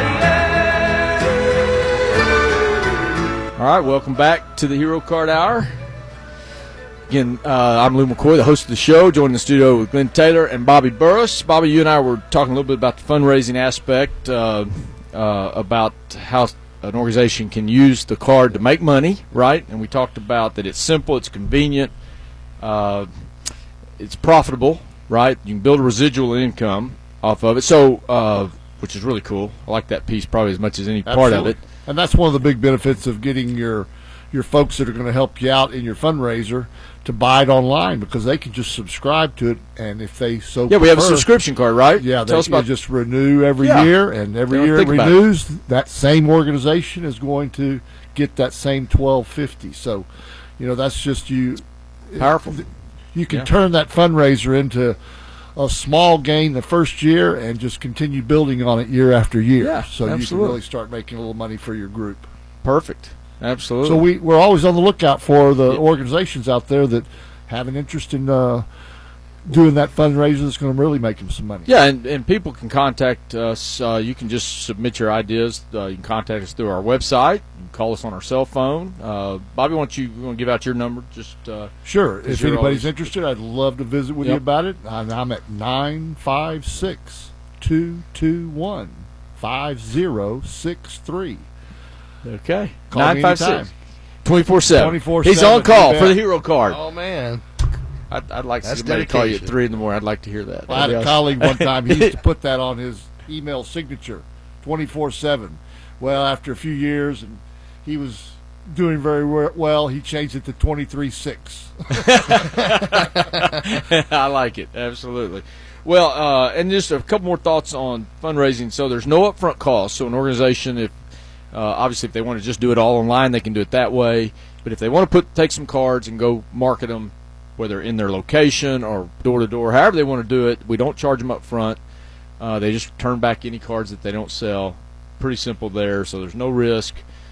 I All right, welcome back to the Hero Card Hour. Again, uh, I'm Lou McCoy, the host of the show, joined in the studio with Glenn Taylor and Bobby Burris. Bobby, you and I were talking a little bit about the fundraising aspect, uh, uh, about how an organization can use the card to make money, right? And we talked about that it's simple, it's convenient, uh, it's profitable, right? You can build a residual income off of it, so uh, which is really cool. I like that piece probably as much as any part of Absolutely. it. And that's one of the big benefits of getting your your folks that are going to help you out in your fundraiser to buy it online, because they can just subscribe to it, and if they so Yeah, we have a prefer, subscription card, right? Yeah, they Tell us you about just renew every Yeah. year, and every They don't year it think about it. renews. That same organization is going to get that same twelve fifty. So, you know, that's just you. Powerful. You can Yeah. turn that fundraiser into a small gain the first year and just continue building on it year after year. Yeah, so you can absolutely. really start making a little money for your group. Perfect. Absolutely. So we, we're always on the lookout for the Yeah. organizations out there that have an interest in uh, doing that fundraiser that's going to really make them some money. Yeah, and, and people can contact us. Uh, you can just submit your ideas. Uh, you can contact us through our website. You can call us on our cell phone. Uh, Bobby, why don't you want to give out your number? Just uh, Sure. 'Cause If you're anybody's always- interested, I'd love to visit with you Yep. about it. And I'm at nine five six, two two one, five zero six three. okay. Call me nine five anytime. six twenty-four seven. twenty-four He's seven, on call you for the bet. Hero Card. Oh man, I'd, I'd like to That's see somebody call you at dedication. three in the morning. I'd like to hear that. Well, I had a That'd be colleague one time, he used to put that on his email signature, twenty-four seven. Well, after a few years, and he was doing very we- well, he changed it to twenty-three six. I like it. Absolutely. Well, uh, and just a couple more thoughts on fundraising. So there's no upfront cost. So an organization, if uh, obviously if they want to just do it all online, they can do it that way. But if they want to put take some cards and go market them, whether in their location or door to door, however they want to do it, we don't charge them up front. Uh, they just turn back any cards that they don't sell. Pretty simple there. So there's no risk.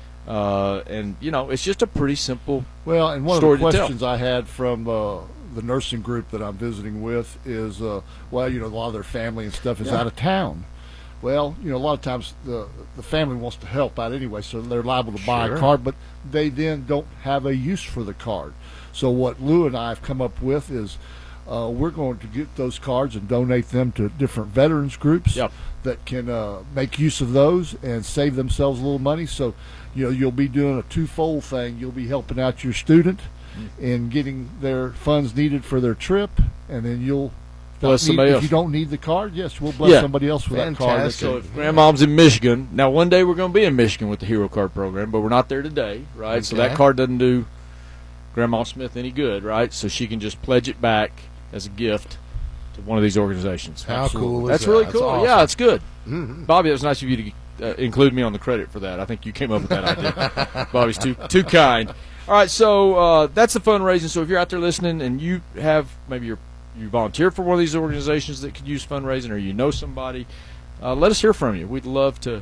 Uh, and, you know, it's just a pretty simple Well, and one Story of the to tell. questions I had from uh, the nursing group that I'm visiting with is, uh, well, you know, a lot of their family and stuff is Yeah. out of town. Well, you know, a lot of times the the family wants to help out anyway, so they're liable to buy Sure. a card, but they then don't have a use for the card. So what Lou and I have come up with is uh, we're going to get those cards and donate them to different veterans groups Yep. that can uh, make use of those and save themselves a little money. So, you know, you'll be doing a twofold thing. You'll be helping out your student in getting their funds needed for their trip, and then you'll Bless need- somebody if else. you don't need the card, yes, we'll bless Yeah. somebody else with that card. Fantastic. So if Grandmom's in Michigan, now one day we're going to be in Michigan with the Hero Card program, but we're not there today, right? So that Okay. card doesn't do Grandma Smith any good, right? So she can just pledge it back as a gift to one of these organizations. How Absolutely. cool is That's that? really That's cool. awesome. Yeah, it's good. Mhm. Bobby, it was nice of you to uh, include me on the credit for that. I think you came up with that idea. Bobby's too too kind. All right, so uh, that's the fundraising. So if you're out there listening and you have maybe you're you volunteer for one of these organizations that could use fundraising, or you know somebody, uh, let us hear from you. We'd love to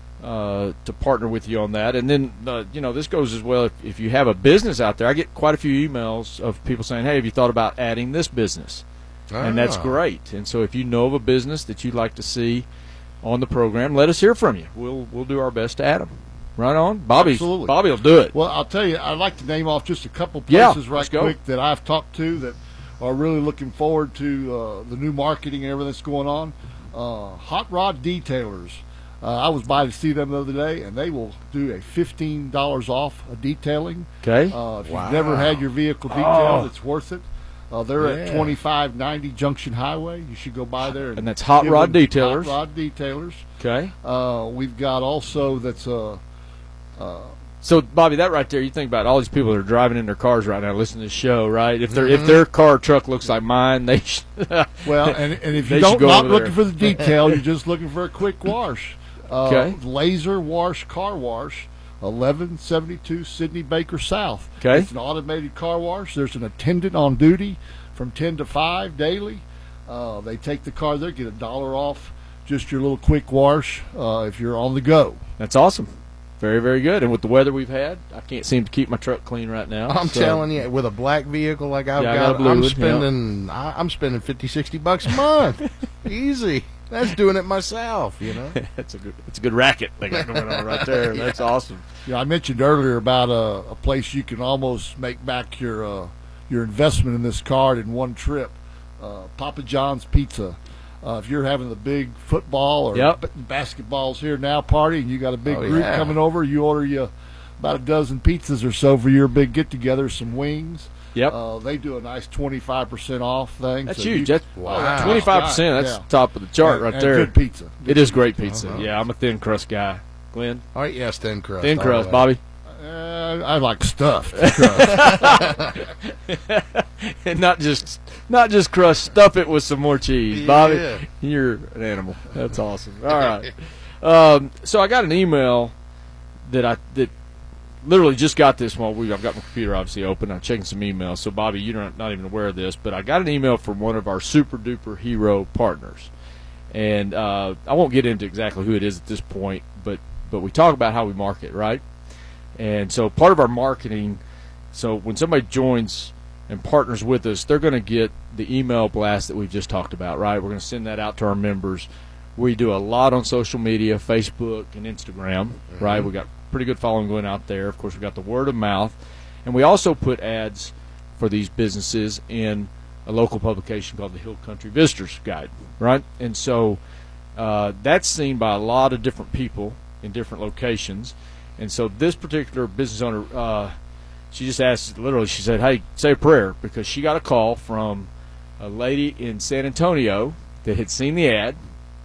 uh, to partner with you on that. And then uh, you know this goes as well if, if you have a business out there. I get quite a few emails of people saying, "Hey, have you thought about adding this business?" And that's Ah. great. And so if you know of a business that you'd like to see on the program, let us hear from you. We'll we'll do our best to add them. Right on, Bobby. Absolutely. Bobby will do it. Well, I'll tell you, I'd like to name off just a couple Yeah, places right let's go. quick that I've talked to that are really looking forward to uh, the new marketing and everything that's going on. Uh, Hot Rod Detailers. Uh, I was by to see them the other day, and they will do a fifteen dollars off a detailing. Okay. Uh, if Wow. you've never had your vehicle detailed, Oh. it's worth it. Uh, they're at Yeah. twenty-five ninety Junction Highway. You should go by there. And that's Hot give Rod them Detailers. Hot Rod Detailers. Okay. Uh, we've got also that's uh, So, Bobby, that right there, you think about all these people that are driving in their cars right now, listening to this show, right? If their Mm-hmm. if their car or truck looks like mine, they should, well, and, and if They you should don't go not over looking there. for the detail, you're just looking for a quick wash. Uh, Okay. Laser Wash Car Wash, eleven seventy-two Sydney Baker South. Okay. It's an automated car wash. There's an attendant on duty from ten to five daily. Uh, they take the car there, get a dollar off just your little quick wash uh, if you're on the go. that's awesome. Very, very good. And with the weather we've had, I can't seem to keep my truck clean right now. I'm so- telling you, with a black vehicle like I've Yeah, I got a got, blue I'm one, spending I, I'm spending fifty, sixty bucks a month. Easy. That's doing it myself, you know. That's a good. It's a good racket they got going on right there. That's awesome. Yeah, I mentioned earlier about a, a place you can almost make back your uh, your investment in this card in one trip. Uh, Papa John's Pizza. Uh, if you're having the big football or Yep. b- basketballs here now party, and you got a big Oh, group yeah. coming over, you order you about a dozen pizzas or so for your big get together, some wings. Yep. Uh, they do a nice twenty-five percent off thing. That's so huge. You, That's Wow. twenty-five percent. That's Yeah. top of the chart and, right and there. Good pizza. It is great pizza. Uh-huh. Yeah, I'm a thin crust guy. Glenn, All right, yes, thin crust. thin all crust, the way. Bobby. Uh, I like stuffed crust. And not just not just crust. Stuff it with some more cheese, Bobby. Yeah. You're an animal. That's awesome. All right. Um, so I got an email that I that literally just got this while we I've got my computer obviously open. I'm checking some emails. So Bobby, you're not, not even aware of this, but I got an email from one of our super duper hero partners, and uh, I won't get into exactly who it is at this point, but but we talk about how we market, right? And so part of our marketing, so when somebody joins and partners with us, they're going to get the email blast that we've just talked about, right? We're going to send that out to our members. We do a lot on social media, Facebook and Instagram, mm-hmm. right? We got pretty good following going out there. Of course, we got the word of mouth, and we also put ads for these businesses in a local publication called the Hill Country Visitors Guide, right? And so uh, that's seen by a lot of different people in different locations. And so this particular business owner, uh, she just asked, literally, she said, hey, say a prayer, because she got a call from a lady in San Antonio that had seen the ad,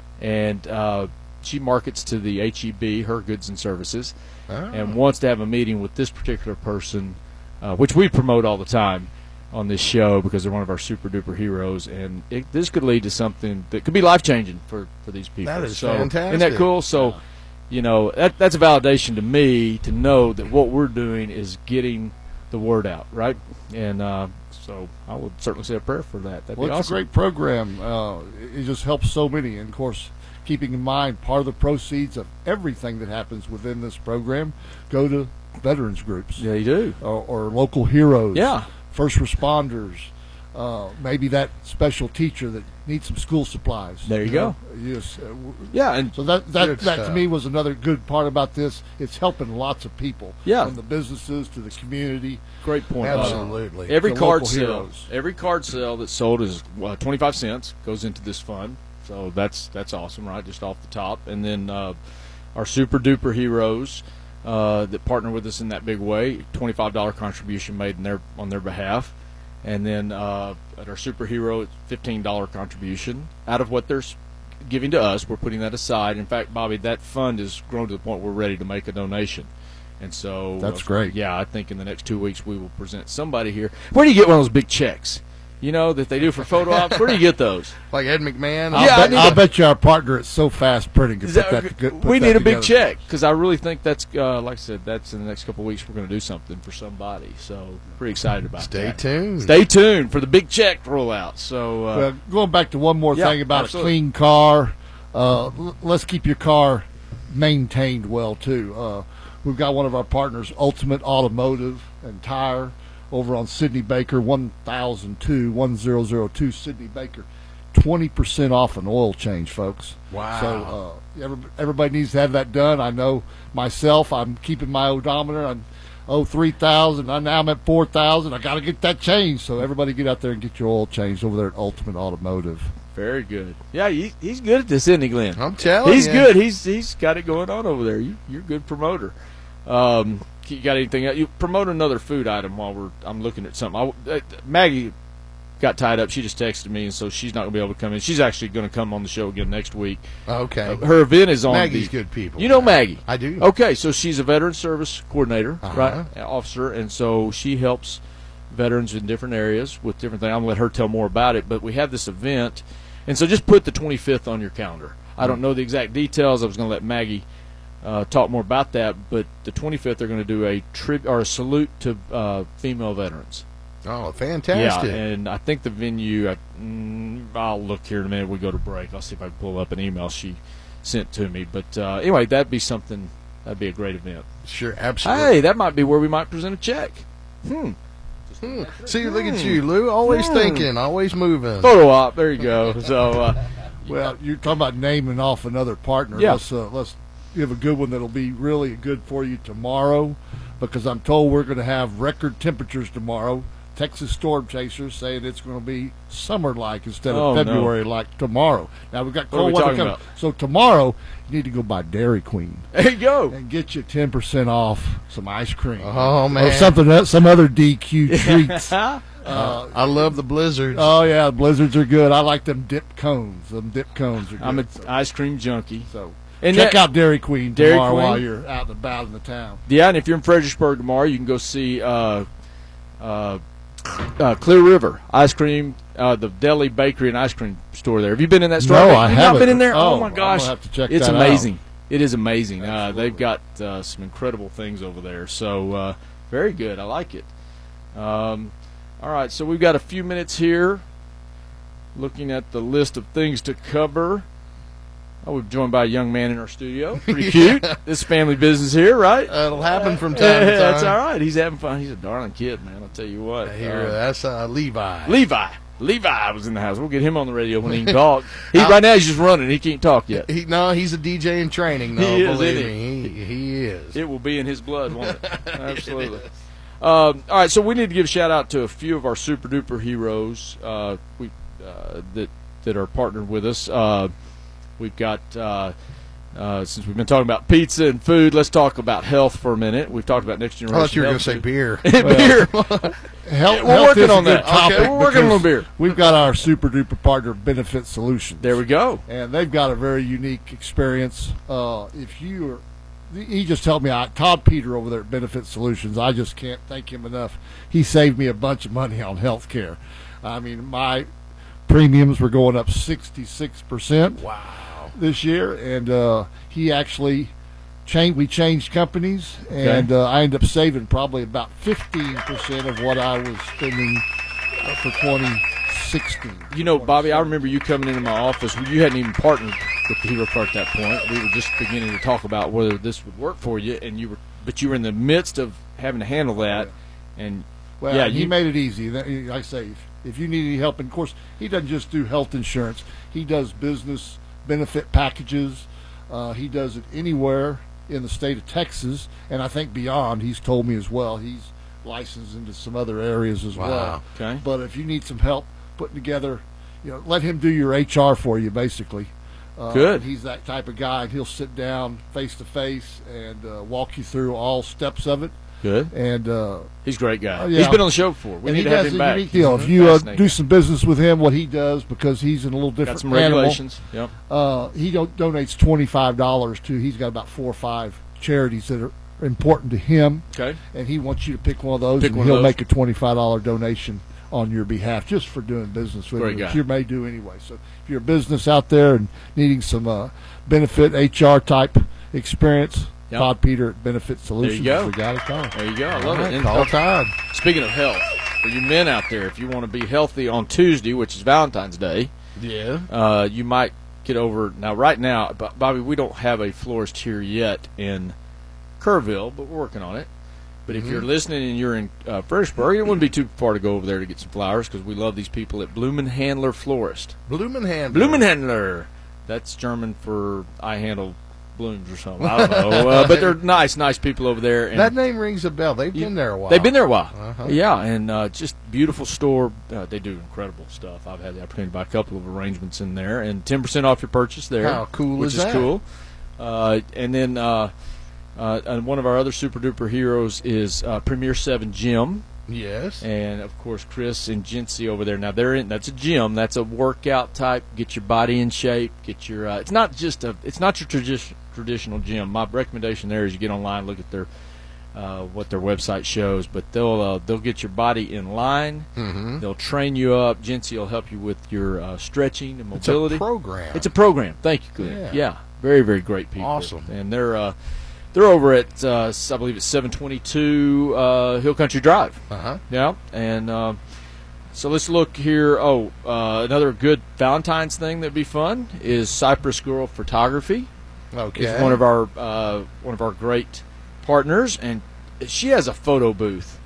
and uh, she markets to the H E B, her goods and services, Oh. and wants to have a meeting with this particular person, uh, which we promote all the time on this show because they're one of our super duper heroes, and it, this could lead to something that could be life changing for, for these people. That is so, fantastic. Isn't that cool? So, you know, that that's a validation to me to know that what we're doing is getting the word out, right? And uh, so I would certainly say a prayer for that. That'd Well, be it's awesome. a great program. Uh, it it just helps so many. And, of course, keeping in mind part of the proceeds of everything that happens within this program go to veterans groups Yeah, you do. or, or local heroes, Yeah. first responders, uh, maybe that special teacher that needs some school supplies. There you know? Yes. uh, w- Yeah, and So that that, Good that to stuff. me was another good part about this. It's helping lots of people, Yeah. from the businesses to the community. great point. Bob. Absolutely. Every The card local sale, heroes. every card sale that's sold is uh, twenty-five cents goes into this fund. So that's that's awesome, right? Just off the top, and then uh, our super duper heroes uh, that partner with us in that big way, twenty-five dollar contribution made in their on their behalf, and then uh, at our superhero, it's fifteen dollar contribution out of what they're s- giving to us. We're putting that aside. In fact, Bobby, that fund has grown to the point we're ready to make a donation. And so That's uh, great. Yeah, I think in the next two weeks we will present somebody here. Where do you get one of those big checks? You know, that they do for photo ops? Where do you get those? Like Ed McMahon. I'll, Yeah, I bet, need I'll to- bet you our partner at So Fast Printing can Is put that- that, to- put we that need a big together. check because I really think that's, uh, like I said, that's in the next couple of weeks we're going to do something for somebody. So pretty excited about Stay that. tuned. Stay tuned for the big check rollout. So uh, Well, going back to one more Yeah, thing about absolutely. a clean car, uh, l- let's keep your car maintained well too. Uh, we've got one of our partners, Ultimate Automotive and Tire, over on Sidney Baker, one thousand two, one thousand two Sidney Baker, twenty percent off an oil change, folks. Wow. So uh, every, everybody needs to have that done. I know myself, I'm keeping my odometer. I'm oh three thousand. I now I'm at four thousand. I got to get that changed. So everybody get out there and get your oil changed over there at Ultimate Automotive. very good. Yeah, he, he's good at this, isn't he, Glenn? I'm telling He's you. good. He's he's got it going on over there. You, you're a good promoter. Um, you got anything else? You promote another food item while we're I'm looking at something. I, uh, Maggie got tied up. She just texted me, and so she's not going to be able to come in. She's actually going to come on the show again next week. Okay. Uh, her event is on. Maggie's the, good people. You know Maggie. I do. Okay, so she's a veteran service coordinator, Uh-huh. right, officer, and so she helps veterans in different areas with different things. I'm going to let her tell more about it, but we have this event, and so just put the twenty-fifth on your calendar. I don't know the exact details. I was going to let Maggie uh, talk more about that, but the twenty-fifth they're going to do a trib or a salute to uh, female veterans. Oh, fantastic. Yeah, and I think the venue, I, mm, I'll look here in a minute. We go to break. I'll see if I can pull up an email she sent to me. But uh, anyway, that'd be something. That'd be a great event. Sure, absolutely. Hey, that might be where we might present a check. Hmm. Hmm. See, look at you, Lou. Always Hmm. thinking, always moving. Photo op. There you go. So, uh, Well, you're talking about naming off another partner. Yeah. Let's, uh, let's give a good one that'll be really good for you tomorrow, because I'm told we're going to have record temperatures tomorrow, Texas storm chasers saying it's going to be summer-like instead of Oh, no. February like tomorrow. Now we've got What are we cold weather talking coming. about? So tomorrow you need to go by Dairy Queen There you go. and get you ten percent off some ice cream. Oh, man. Or something else, some other D Q treats. uh, I love the blizzards. oh yeah, blizzards are good. I like them dip cones. Them dip cones are good. I'm an so, ice cream junkie. so And check that- out Dairy Queen Dairy tomorrow Queen? while you're out and about in the town. Yeah, and if you're in Fredericksburg tomorrow, you can go see uh, uh, uh, Clear River Ice Cream, uh, the deli, bakery, and ice cream store there. Have you been in that store? No, Have I you haven't. not been in there? Oh, Oh, my I'm gosh. gonna have to check it's that amazing. It is amazing. Uh, Absolutely. they've got uh, some incredible things over there. So, uh, very good. I like it. Um, all right, so we've got a few minutes here looking at the list of things to cover. Oh, we're joined by a young man in our studio. Pretty cute. This family business here, right? Uh, it'll happen from time Yeah, to time. that's all right. He's having fun. He's a darling kid, man. I'll tell you what. Here, Uh, that's uh, Levi. Levi. Levi was in the house. We'll get him on the radio when he can talk. He right now he's just running. He can't talk yet. He, no, he's a D J in training. No, He is, believe isn't me, he, he is. It will be in his blood, won't it? Absolutely. Um, all right, so we need to give a shout out to a few of our super duper heroes uh, we uh, that that are partnered with us. Uh, we've got. Uh, Uh, since we've been talking about pizza and food, let's talk about health for a minute. We've talked about next I generation. thought you were going health to say food. beer. beer. Health, We're health working is a on good that. topic Okay, we're working on a because beer. We've got our super duper partner, Benefit Solutions. There we go. And they've got a very unique experience. Uh, if you are, he just told me, I, Todd Peter over there at Benefit Solutions, I just can't thank him enough. He saved me a bunch of money on health care. I mean, my premiums were going up sixty-six percent. Wow. This year, and uh, he actually changed. We changed companies, and uh, I ended up saving probably about fifteen percent of what I was spending uh, for twenty sixteen. You know, Bobby, I remember you coming into my office. You hadn't even partnered with the Hero Car at that point. We were just beginning to talk about whether this would work for you, and you were, but you were in the midst of having to handle that, and Well, yeah, he you made it easy. That- Like I say, if, if you need any help, and of course, he doesn't just do health insurance. He does business benefit packages. Uh, he does it anywhere in the state of Texas, and I think beyond. He's told me as well. He's licensed into some other areas as Wow. well. Okay. But if you need some help putting together, you know, let him do your H R for you, basically. Uh, Good. He's that type of guy, and he'll sit down face to face and uh, walk you through all steps of it. good. And uh, He's a great guy. Oh, yeah. He's been on the show before. We and need he to have does him a back. unique deal. He's If you uh, fascinating. do some business with him, what he does, because he's in a little got different some animal, regulations. Yep. uh, he do- donates twenty-five dollars to, he's got about four or five charities that are important to him, Okay. and he wants you to pick one of those, Pick and one of he'll those. make a twenty-five dollars donation on your behalf just for doing business with Great him, guy. which you may do anyway. So if you're a business out there and needing some uh, benefit H R type experience, Yep. Todd Peter at Benefit Solutions, go. we got it going. There you go. I love All it. right, And, call uh, Todd. speaking of health, for you men out there, if you want to be healthy on Tuesday, which is Valentine's Day, Yeah. uh, you might get over. Now, right now, Bo- Bobby, we don't have a florist here yet in Kerrville, but we're working on it. But if you're listening and you're in uh, Fredericksburg, it wouldn't be too far to go over there to get some flowers because we love these people at Blumenhandler Florist. Blumenhandler. Blumenhandler. That's German for I handle blooms or something. I don't know. uh, but they're nice, nice people over there. And That name rings a bell. They've You- been there a while. They've been there a while. Uh-huh. Yeah, and uh, just beautiful store. Uh, they do incredible stuff. I've had the opportunity to buy a couple of arrangements in there, and ten percent off your purchase there. How cool which is is that? cool. Uh, and then uh, uh, and one of our other super duper heroes is uh, Premier Seven Gym, Yes. and of course Chris and Jincy over there. Now they're in. That's a gym. That's a workout type. Get your body in shape. Get your. Uh, it's not just a. It's not your tradi- traditional gym. My recommendation there is you get online, look at their. Uh, what their website shows, but they'll uh, they'll get your body in line. Mm-hmm. They'll train you up. Jincy will help you with your uh, stretching and It's a mobility. program. It's a program. Thank you, Glenn. Yeah. Yeah, very very great people. Awesome. And they're uh, they're over at uh, I believe it's seven twenty-two uh, Hill Country Drive. Uh-huh. Yeah, and uh, so let's look here. Oh, uh, another good Valentine's thing that'd be fun is Cypress Girl Photography. Okay. Is one of our uh, one of our great partners, and she has a photo booth.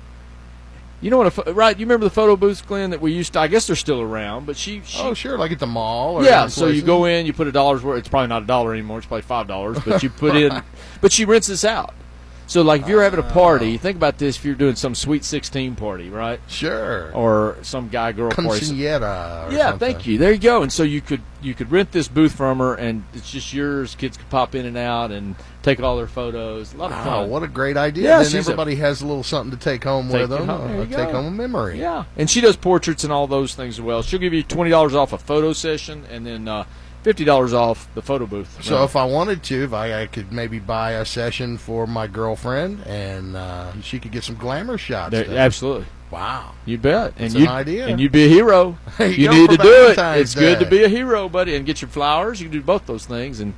You know what? A pho- right? You remember the photo booths, Glenn, that we used to? I guess they're still around, but she. she Oh, sure, like at the mall. Or yeah. in So you places. go in, you put a dollar's worth. It's probably not a dollar anymore. It's probably five dollars. But you put in, but she rents this out. So, like, if you're having a party, think about this: if you're doing some sweet sixteen party, right? Sure. Or some guy girl party. Quinceañera. Or Yeah, something. thank you. There you go. And so you could you could rent this booth from her, and it's just yours. Kids could pop in and out and take all their photos. A lot of Wow, fun. what a great idea. Yeah, then she's a- everybody has a little something to take home Take with it them. home. There uh, you take go. home a memory. Yeah, and she does portraits and all those things as well. She'll give you twenty dollars off a photo session, and then uh, fifty dollars off the photo booth. So Right. if I wanted to, if I, I could maybe buy a session for my girlfriend, and uh, she could get some glamour shots. There- done. absolutely, Wow. you bet. And That's you an idea. and you'd be a hero. There you you go need for to do it. Valentine's It's good to Day. be a hero, buddy, and get your flowers. You can do both those things, and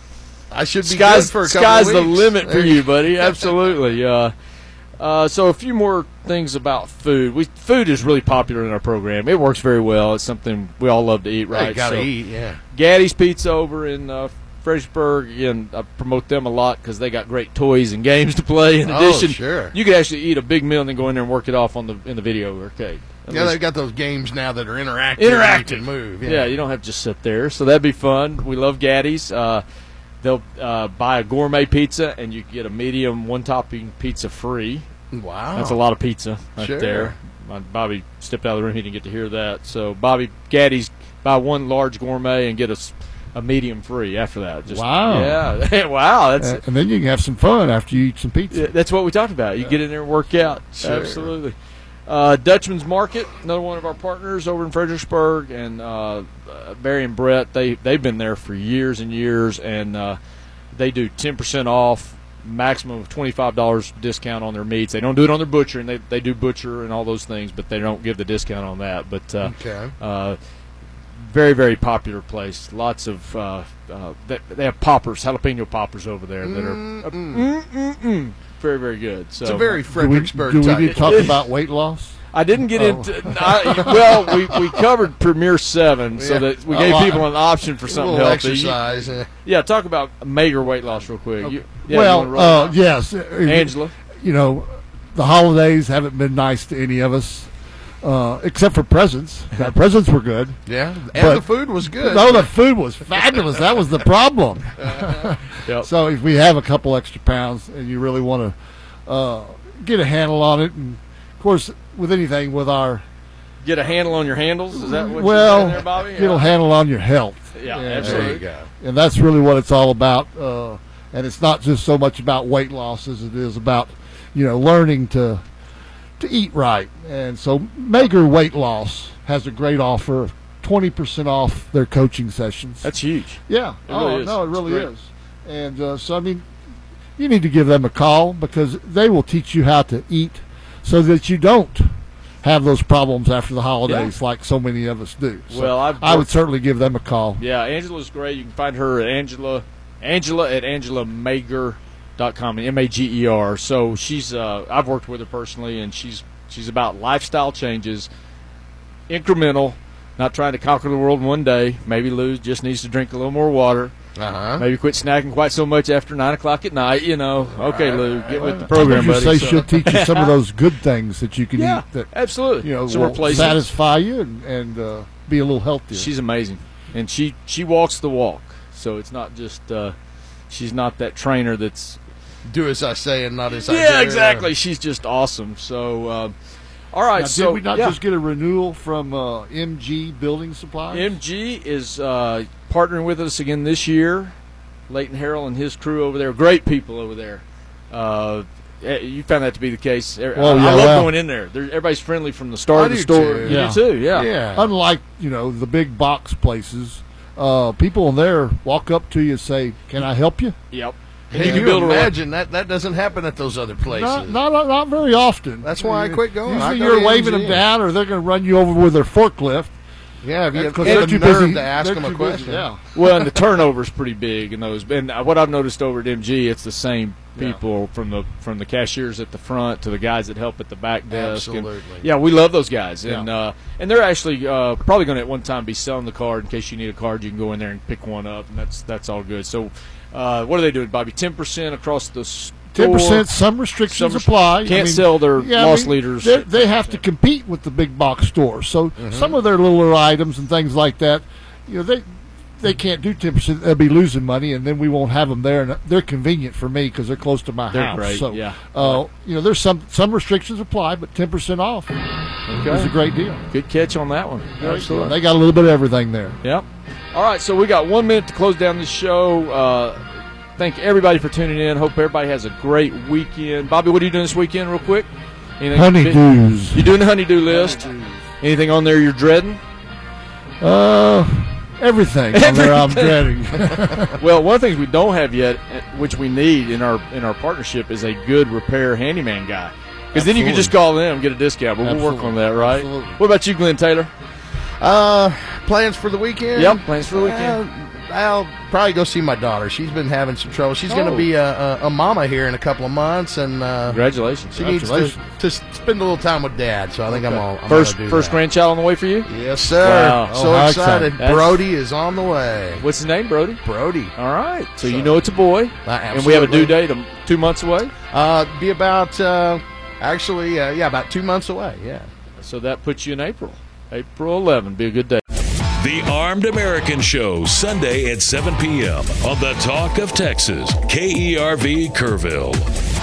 I should be sky's good for a couple sky's of the weeks. limit for There you, buddy. Absolutely. Uh, uh, so a few more things about food. We food is really popular in our program. It works very well. It's something we all love to eat, Right, right? gotta So eat, yeah. Gaddy's Pizza over in uh, Fredericksburg, and I promote them a lot because they got great toys and games to play. In Oh, addition, sure. you could actually eat a big meal and then go in there and work it off on the in the video arcade. At Yeah, least- they've got those games now that are interactive. Interactive. You can move. Yeah. Yeah. you don't have to just sit there. So that'd be fun. We love Gaddy's. Uh, they'll uh, buy a gourmet pizza, and you get a medium one-topping pizza free. Wow. That's a lot of pizza right Sure. there. My, Bobby stepped out of the room. He didn't get to hear that. So Bobby Gaddy's buy one large gourmet and get a, s- a medium free after that. Just, Wow. Yeah. Wow. That's and, and then you can have some fun after you eat some pizza. yeah, that's what we talked about. You get in there and work out. Sure. Absolutely. Uh, Dutchman's Market, another one of our partners over in Fredericksburg, and uh, uh, Barry and Brett, they, they've been there for years and years, and uh, they do ten percent off, maximum of twenty-five dollars discount on their meats. They don't do it on their butcher, and they, they do butcher and all those things, but they don't give the discount on that. But uh, Okay. uh, very, very popular place. Lots of, uh, uh, they, they have poppers, jalapeno poppers over there that are uh, mm-mm-mm, very, very good. So It's a very Do we, Fredericksburg do we type. need to talk about weight loss? I didn't get Oh. into. I, well, we, we covered Premier Seven, so Yeah. that we Oh, gave I- people an option for a something little healthy. You- exercise. eh. yeah, talk about Mager weight loss real quick. You, yeah, you well, wanna roll uh, it out? yes. Angela. You know, the holidays haven't been nice to any of us, uh, except for presents. The presents were good. Yeah. And But- the food was good. No, the food was fabulous. That was the problem. Yep. So if we have a couple extra pounds and you really want to uh, get a handle on it, and of course, with anything with our Get a handle on your handles. Is that what well, you're saying there, Bobby? get a handle on your health. Yeah, And- absolutely. There you go. And that's really what it's all about. Uh, and it's not just so much about weight loss as it is about, you know, learning to to eat right. And so Mager Weight Loss has a great offer, twenty percent off their coaching sessions. That's huge. Yeah. It oh, really is. no, it It's really great. is. And uh, so, I mean, you need to give them a call because they will teach you how to eat so that you don't have those problems after the holidays like so many of us do. So Well, I've I would worked- certainly give them a call. Yeah, Angela's great. You can find her at Angela, Angela at angela mager dot com, M A G E R. So she's, uh, I've worked with her personally, and she's she's about lifestyle changes, incremental, not trying to conquer the world in one day. Maybe lose, just needs to drink a little more water. Uh-huh. Maybe quit snacking quite so much after nine o'clock at night. You know, okay, Lou, get with the I program, would just buddy. say So- she'll teach you some of those good things that you can yeah, eat that absolutely. you know Some will replacements. satisfy you and, and uh, be a little healthier. She's amazing, and she she walks the walk. So it's not just uh, she's not that trainer that's Do as I say and not as I do. yeah exactly. She's just awesome. So uh, all right, Now, so did we not yeah. just get a renewal from uh, M G Building Supplies? M G is uh, partnering with us again this year. Leighton Harrell and his crew over there, great people over there. Uh, eh, you found that to be the case. I, Oh, I yeah, love well- going in there. They're, everybody's friendly from the start I of the do store. too. You Yeah. do too, yeah. Yeah. Unlike you know the big box places, uh, people in there walk up to you and say, "Can I help you?" Yep. Hey, you you can build a imagine that that doesn't happen at those other places. Not, not not very often. That's why I quit going. I Usually, go you're to waving M them G. down, or they're going to run you over with their forklift. Yeah, if you have, Because you they're have too the nerve busy to ask they're them a too busy, question. Yeah. Well, and the turnover's pretty big in those. And uh, what I've noticed over at M G, it's the same Yeah. people from the from the cashiers at the front to the guys that help at the back desk. And, Absolutely. yeah, we love those guys, and Yeah. uh, and they're actually uh, probably going to at one time be selling the card in case you need a card. You can go in there and pick one up, and that's that's all good. So, uh, what are they doing, Bobby? Ten percent across the store. Ten percent. Some restrictions Some rest- apply. Can't sell their yeah, I loss mean, leaders. they're- They have to compete with the big box stores. So Mm-hmm. some of their little items and things like that, you know, they they can't do ten percent. They'll be losing money, and then we won't have them there. And they're convenient for me because they're close to my They're house. great, So, yeah. uh, you know, there's some some restrictions apply, but ten percent off Okay. is a great deal. Good catch on that one. Absolutely. They got a little bit of everything there. Yep. All right, so we got one minute to close down this show. Uh, thank everybody for tuning in. Hope everybody has a great weekend. Bobby, what are you doing this weekend, real quick? Anything Honeydews. You doing the honeydew list? Anything on there you're dreading? Uh, everything. on there I'm dreading. Well, one of the things we don't have yet, uh, which we need in our in our partnership, is a good repair handyman guy. Because then you can Absolutely. just call them and get a discount. But we'll work on Absolutely. that, right? Absolutely. What about you, Glenn Taylor? Uh, plans for the weekend? Yep, plans for the weekend. Uh, I'll probably go see my daughter. She's been having some trouble. She's going Oh. to be a, a, a mama here in a couple of months, and uh, Congratulations. she needs to, Congratulations. to spend a little time with Dad. So I think I'm all I'm First gonna do first that. grandchild on the way for you? Yes, sir. Wow. So Oh, how excited. exciting. That's- Brody is on the way. What's his name, Brody? Brody. All right. So, So- you know it's a boy. Uh, And we have a due absolutely. date of two months away. Uh, be about uh, actually, uh, yeah, about two months away. Yeah. So that puts you in April. April eleventh. Be a good day. The Armed American Show, Sunday at seven p.m. on the Talk of Texas, K E R V Kerrville.